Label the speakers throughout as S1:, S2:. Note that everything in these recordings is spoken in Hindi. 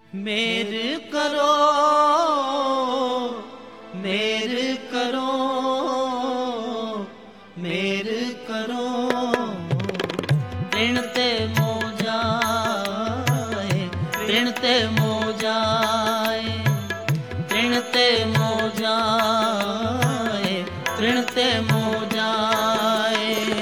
S1: मेर करो, मेर करो, मेर करो, ऋण ते मोजाए, ऋण ते मोजाए, ऋण ते मोजाए, ऋण ते मोजाए।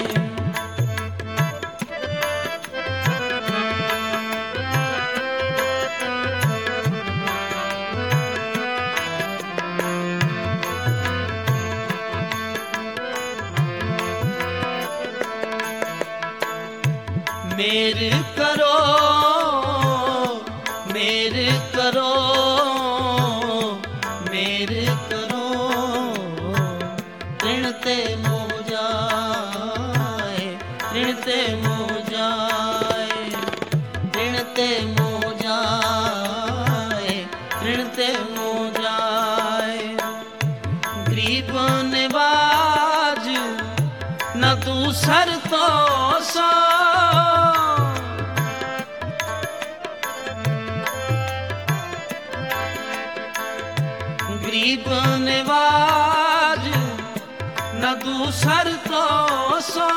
S1: मेर करो, मेर करो, मेर करो, ऋण ते मोजाए, ऋण ते मोजाए, ऋण ते मोजाए, ऋण ते मोजाए। गरीब निवाज न दूसर तो सो, गरीब निवाज न दूसर तो सो।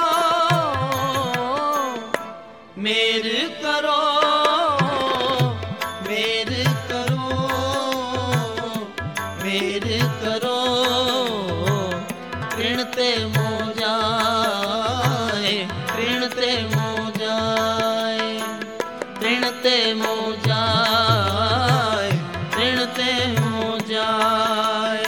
S1: मेर करो, मेर करो, मेर करो, ऋण ते मोजाए, ऋण ते मोजाए, ऋण ते मोजाए, ऋण ते मोजाए।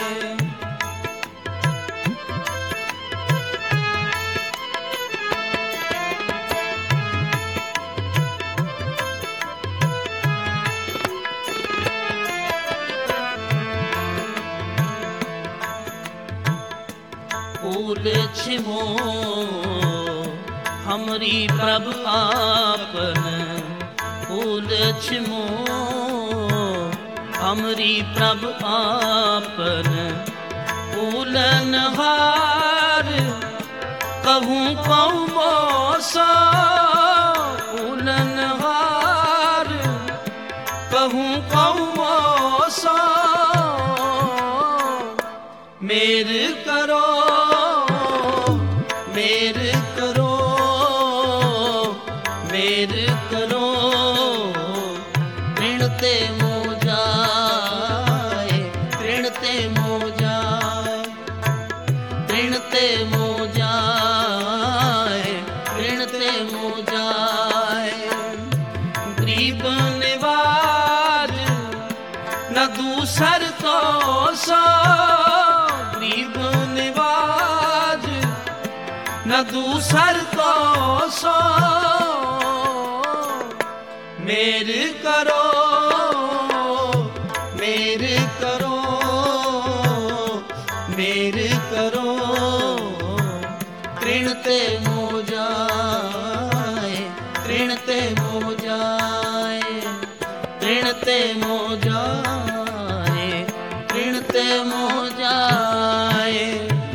S1: फूल छिमो हमरी प्रभु आपन, फूल छिमो हमरी प्रभु आपन। फूलन हार कहूँ कहूँ मोसो, फूलन हार कहूँ कहूँ मोसो। मेर करो, मेर करो, मेर करो, ऋण ते मोजाए, ऋण ते मोजाए, ऋण ते मोजाए, ऋण ते मोजाए। गरीब निवाज न दूसर तो सो, गरीब निवाज न दूसर तो सो। मेर करो, मेर करो, मेर करो, ऋण ते मोजाए, ऋण ते मोजाए, ऋण ते मोजाए, ऋण ते मोजाए।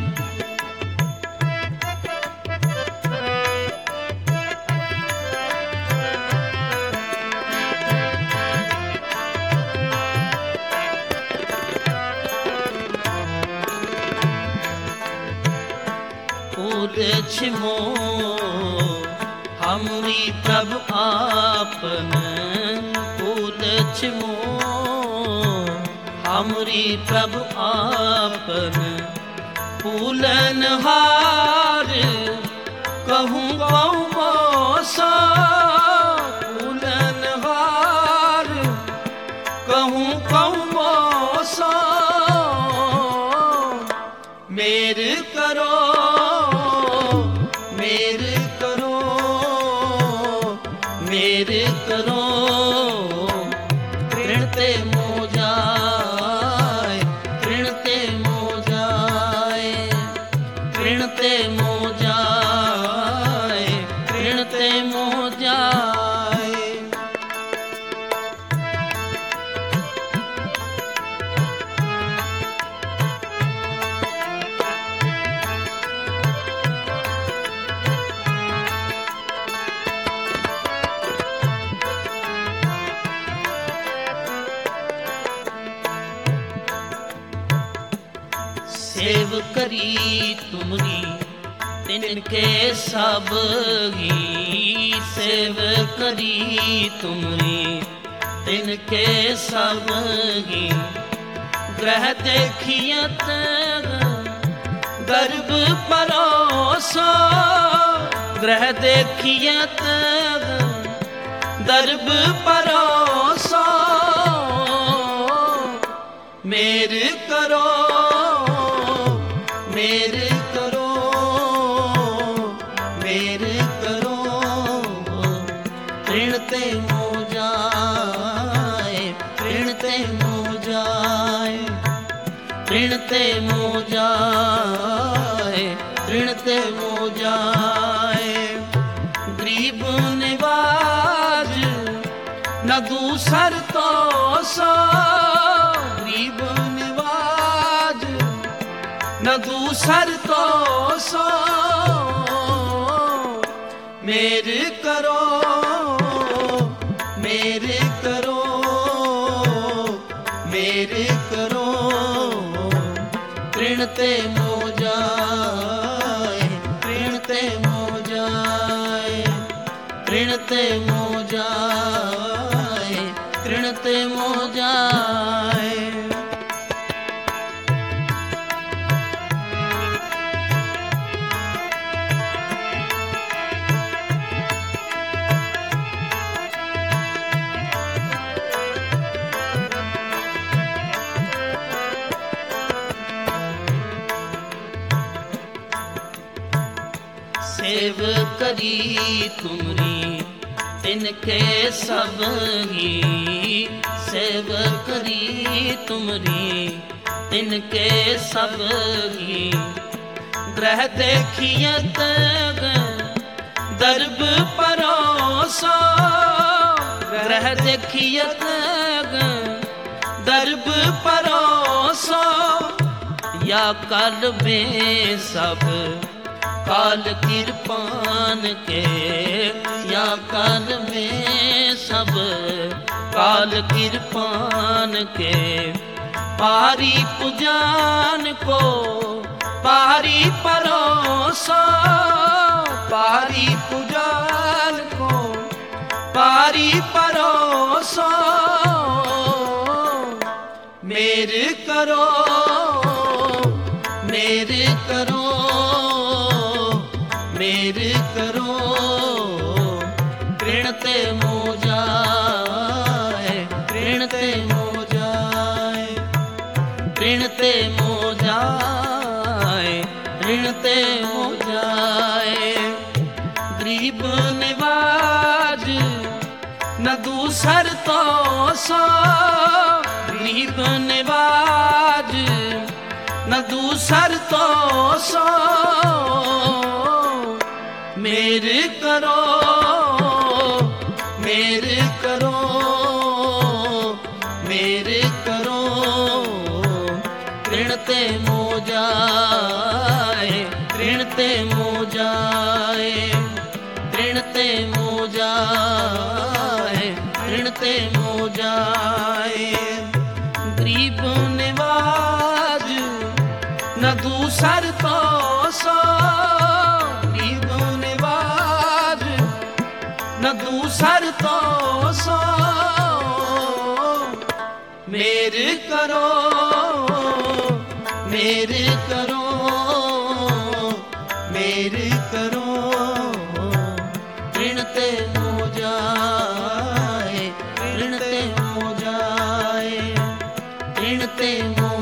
S1: फूल छिमो हमरी प्रभु आपन, फूल छिमो हमरी प्रभु आपन। फूलन हार कहूँ कहूँ मोसो, फूलन हार कहूँ कहूँ मोसो। मेर करो, मेर करो, मेर करो, ऋण ते मोजाए, ऋण ते मोजाए, ऋण ते मोजाए, ऋण ते मोजाए। सेव करी तुमरी तिनके सब ही सेव करी तुमरी तिनके सब ही ग्रह देखियत गर्भ परोसो ग्रह देखियत दर्भ परोसो मेर करो मेर करो मेर करो ऋण ते हो जाए ऋण ते हो जाए ऋण ते हो जाए ऋण ते हो जाए गरीब निवाज न दूसर तो सो गरीब निवाज न दूसर तो सो मेर करो मेर करो मेर करो ऋण ते हो जाए ऋण ते हो जाए ऋण ते हो जाए ऋण ते हो जाए सेव करी तुमरी तिनके सब ही सेव करी तुमरी तिनके सब ही ग्रह देखियत दर्भ परोसो ग्रह देखियत दर्भ परोसो या कल में सब काल कृपान के या काल में सब काल कृपान के पारी पुजान को पारी परोसो पारी पुजान को पारी परोसो मेर करो मेर करो मेर करो ऋण ते हो जाए ऋण ते हो जाए ऋण ते हो जाए ऋण ते हो जाए गरीब निवाज न दूसर तो सो गरीब निवाज न दूसर तो सो मेर करो मेर करो मेर करो ऋण ते हो जाए ऋण ते हो जाए ऋण ते हो जाए ऋण ते हो जाए गरीब निवाज न दूसर तो सो न दूसर तो सो मेर करो मेर करो मेर करो ऋण ते हो जाए ऋण ते हो जाए ऋण ते हो